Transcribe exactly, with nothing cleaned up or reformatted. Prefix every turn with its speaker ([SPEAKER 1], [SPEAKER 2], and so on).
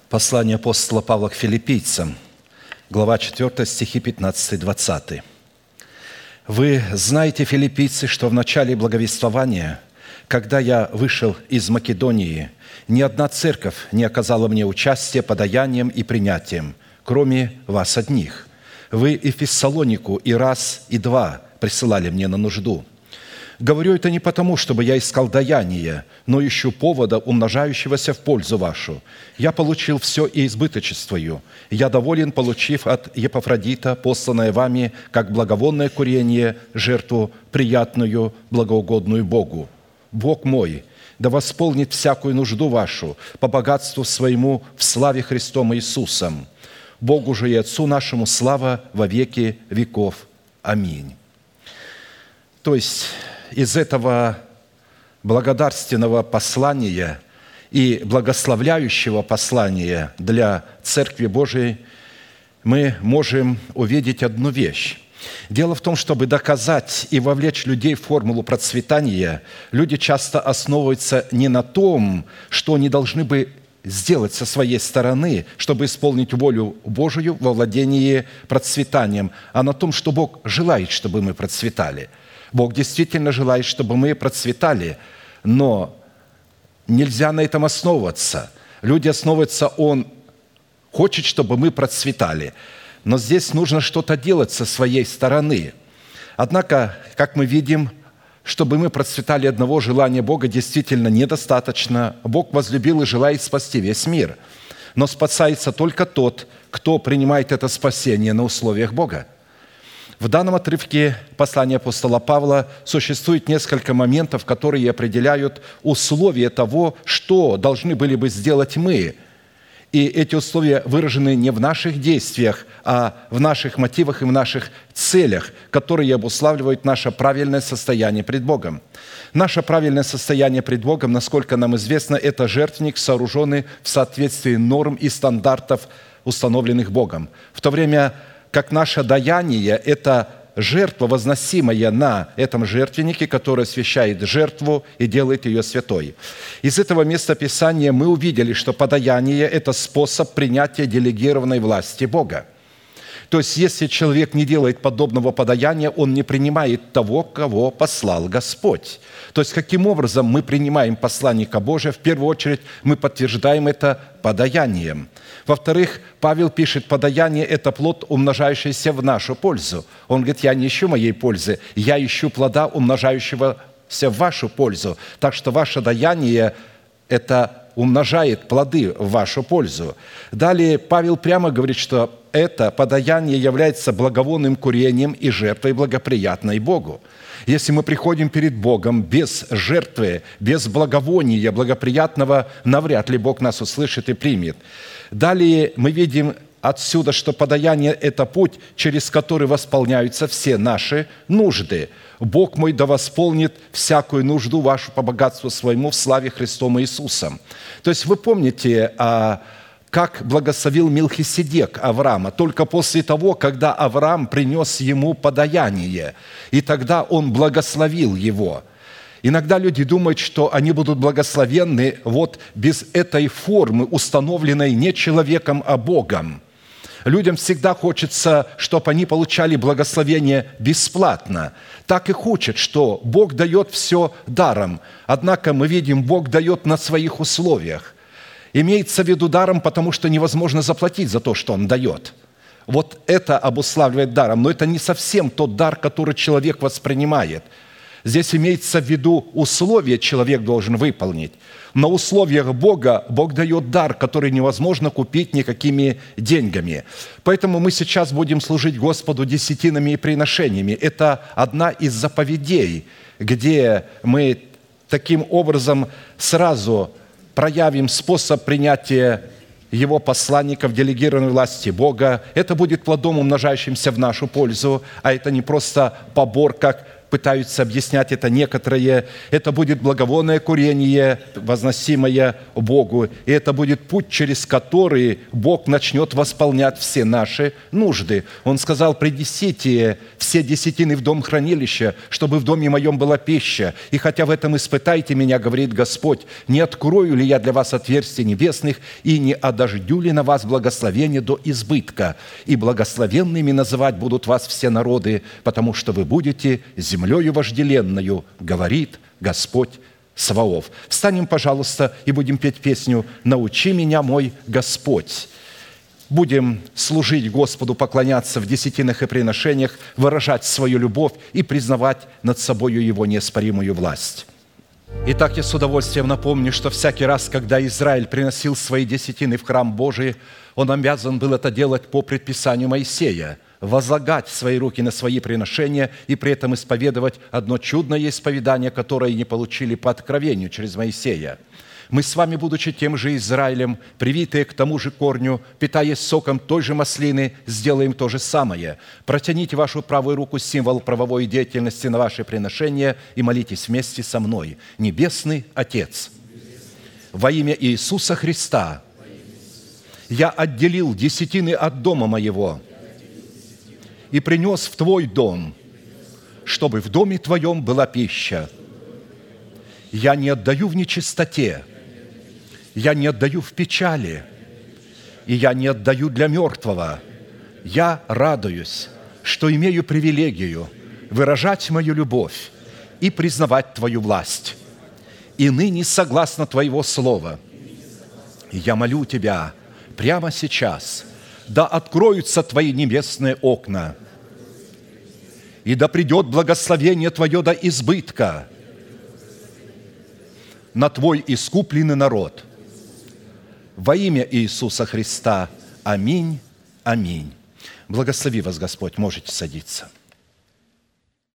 [SPEAKER 1] Послание апостола Павла к филиппийцам, глава четвёртая, стихи пятнадцатый-двадцатый. «Вы знаете, филиппийцы, что в начале благовествования, когда я вышел из Македонии, ни одна церковь не оказала мне участия подаянием и принятием, кроме вас одних. Вы и в Фессалонику и раз, и два присылали мне на нужду. Говорю это не потому, чтобы я искал даяния, но ищу повода, умножающегося в пользу вашу. Я получил все и избыточествую. Я доволен, получив от Епафродита, посланное вами, как благовонное курение, жертву приятную, благоугодную Богу. Бог мой, да восполнит всякую нужду вашу по богатству своему в славе Христом Иисусом. Богу же и Отцу нашему слава во веки веков. Аминь». То есть из этого благодарственного послания и благословляющего послания для Церкви Божией мы можем увидеть одну вещь. Дело в том, чтобы доказать и вовлечь людей в формулу процветания, люди часто основываются не на том, что они должны бы сделать со своей стороны, чтобы исполнить волю Божию во владении процветанием, а на том, что Бог желает, чтобы мы процветали. Бог действительно желает, чтобы мы процветали, но нельзя на этом основываться. Люди основываются, Он хочет, чтобы мы процветали, но здесь нужно что-то делать со своей стороны. Однако, как мы видим, чтобы мы процветали, одного желания Бога действительно недостаточно. Бог возлюбил и желает спасти весь мир, но спасается только тот, кто принимает это спасение на условиях Бога. В данном отрывке послания апостола Павла существует несколько моментов, которые определяют условия того, что должны были бы сделать мы. И эти условия выражены не в наших действиях, а в наших мотивах и в наших целях, которые обуславливают наше правильное состояние пред Богом. Наше правильное состояние пред Богом, насколько нам известно, это жертвенник, сооруженный в соответствии норм и стандартов, установленных Богом. В то время как наше даяние – это жертва, возносимая на этом жертвеннике, который освящает жертву и делает ее святой. Из этого места Писания мы увидели, что подаяние – это способ принятия делегированной власти Бога. То есть, если человек не делает подобного подаяния, он не принимает того, кого послал Господь. То есть, каким образом мы принимаем посланника Божия? В первую очередь, мы подтверждаем это подаянием. Во-вторых, Павел пишет, подаяние – это плод, умножающийся в нашу пользу. Он говорит, я не ищу моей пользы, я ищу плода, умножающегося в вашу пользу. Так что ваше даяние – это умножает плоды в вашу пользу. Далее Павел прямо говорит, что это подаяние является благовонным курением и жертвой благоприятной Богу. Если мы приходим перед Богом без жертвы, без благовония благоприятного, навряд ли Бог нас услышит и примет. Далее мы видим отсюда, что подаяние – это путь, через который восполняются все наши нужды. «Бог мой да восполнит всякую нужду вашу по богатству своему в славе Христом Иисусом». То есть вы помните, как благословил Мелхиседек Авраама только после того, когда Авраам принес ему подаяние, и тогда он благословил его. Иногда люди думают, что они будут благословенны вот без этой формы, установленной не человеком, а Богом. Людям всегда хочется, чтобы они получали благословение бесплатно. Так и хочет, что Бог дает все даром. Однако мы видим, Бог дает на своих условиях. Имеется в виду даром, потому что невозможно заплатить за то, что Он дает. Вот это обуславливает даром, но это не совсем тот дар, который человек воспринимает. Здесь имеется в виду условия, человек должен выполнить. На условиях Бога Бог дает дар, который невозможно купить никакими деньгами. Поэтому мы сейчас будем служить Господу десятинами и приношениями. Это одна из заповедей, где мы таким образом сразу проявим способ принятия Его посланников, делегированной власти Бога. Это будет плодом, умножающимся в нашу пользу, а это не просто побор, как пытаются объяснять это некоторые, это будет благовонное курение, возносимое Богу, и это будет путь, через который Бог начнет восполнять все наши нужды. Он сказал: принесите все десятины в дом хранилища, чтобы в доме моем была пища. И хотя в этом испытайте меня, говорит Господь, не открою ли я для вас отверстий небесных и не одождю ли на вас благословение до избытка? И благословенными называть будут вас все народы, потому что вы будете землею вожделенною, говорит Господь Саваоф. Встанем, пожалуйста, и будем петь песню «Научи меня, мой Господь». Будем служить Господу, поклоняться в десятинах и приношениях, выражать свою любовь и признавать над собою Его неоспоримую власть. Итак, я с удовольствием напомню, что всякий раз, когда Израиль приносил свои десятины в храм Божий, он обязан был это делать по предписанию Моисея, возлагать свои руки на свои приношения и при этом исповедовать одно чудное исповедание, которое не получили по откровению через Моисея. Мы с вами, будучи тем же Израилем, привитые к тому же корню, питаясь соком той же маслины, сделаем то же самое. Протяните вашу правую руку, символ правовой деятельности, на ваше приношение и молитесь вместе со мной. Небесный Отец, во имя Иисуса Христа я отделил десятины от дома моего и принес в Твой дом, чтобы в доме Твоем была пища. Я не отдаю в нечистоте, я не отдаю в печали, и я не отдаю для мертвого. Я радуюсь, что имею привилегию выражать мою любовь и признавать Твою власть. И ныне, согласно Твоего слова, я молю Тебя прямо сейчас, да откроются Твои небесные окна, и да придет благословение Твое до избытка на Твой искупленный народ. Во имя Иисуса Христа. Аминь. Аминь. Благослови вас Господь. Можете садиться.